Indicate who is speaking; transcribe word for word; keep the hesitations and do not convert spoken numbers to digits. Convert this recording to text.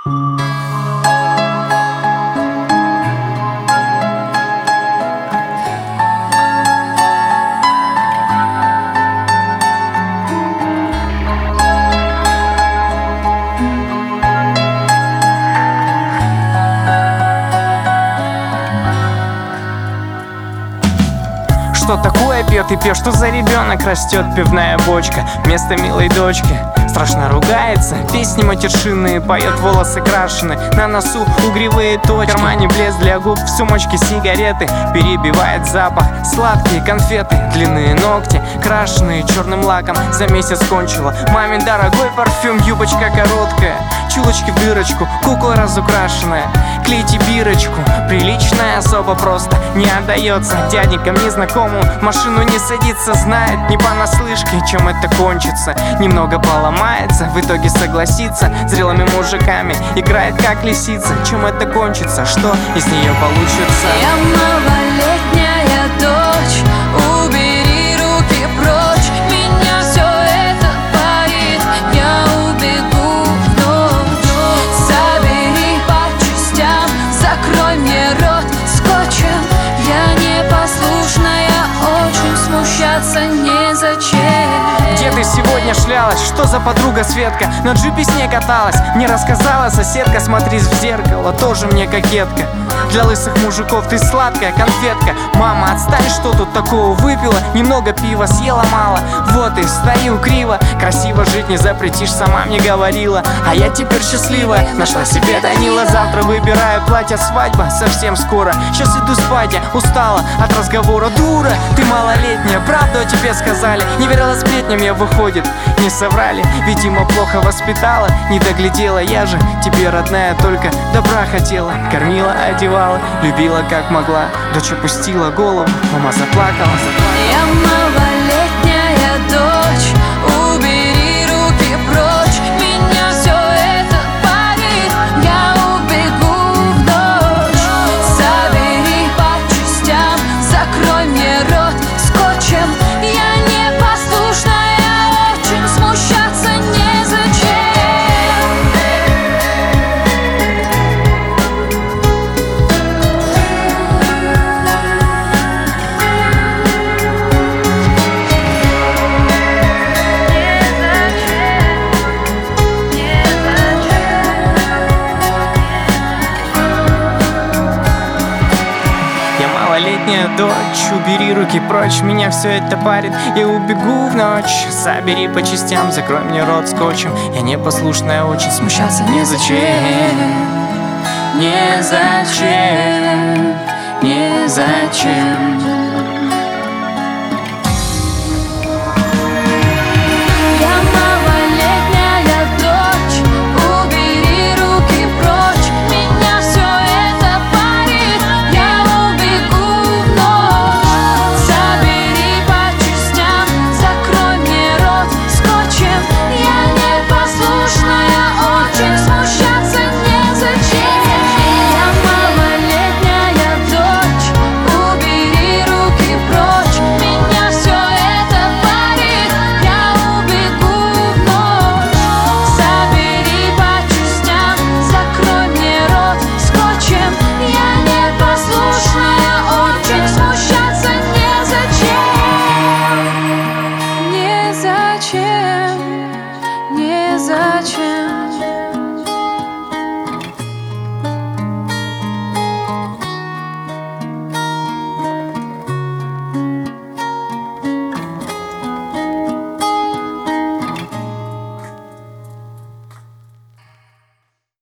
Speaker 1: Что такое пьет и пьет, что за ребенок растет пивная бочка вместо милой дочки? Страшно ругается, песни матершинные поет, волосы крашены, на носу угревые точки, в кармане блеск для губ, в сумочке сигареты, перебивает запах сладкие конфеты, длинные ногти, крашеные черным лаком, за месяц кончила мамин дорогой парфюм, юбочка короткая, чулочки в дырочку, кукла разукрашенная, клейте бирочку, приличная особа просто не отдается дяденькам незнакомым, в машину не садится, знает не понаслышке, чем это кончится, немного поломается, в итоге согласится, зрелыми мужиками играет как лисица, чем это кончится, что из нее получится?
Speaker 2: Я малолетняя дочь, убери руки прочь, меня все это парит, я убегу в ночь. Собери по частям, закрой мне рот скотчем, я непослушная, очень смущаться незачем.
Speaker 1: Где ты сегодня шлялась? Что за подруга Светка? На джипе с ней каталась. Мне рассказала соседка, смотрись в зеркало, тоже мне кокетка. Для лысых мужиков ты сладкая конфетка. Мама, отстань, что тут такого выпила? Немного пива, съела мало. Вот и стою криво. Красиво жить не запретишь, сама мне говорила. А я теперь счастливая, нашла себе Данила. Завтра выбираю платье, свадьба совсем скоро. Сейчас иду спать, я устала от разговора. Дура, ты малолетняя, правду о тебе сказали. Не верила сплетням, я выходит, не соврали. Видимо, плохо воспитала, не доглядела. Я же тебе родная, только добра хотела. Кормила, одевала, любила как могла. Дочь опустила голову, мама заплакала, заплакала.
Speaker 2: Я малолетняя дочь, убери руки прочь, меня все это парит, я убегу в ночь. Собери по частям, закрой мне рот скотчем, я непослушная, очень смущаться незачем.
Speaker 1: Малолетняя дочь, убери руки прочь, меня все это парит, я убегу в ночь. Собери по частям, закрой мне рот скотчем, я непослушная, очень смущаться незачем. Незачем, незачем.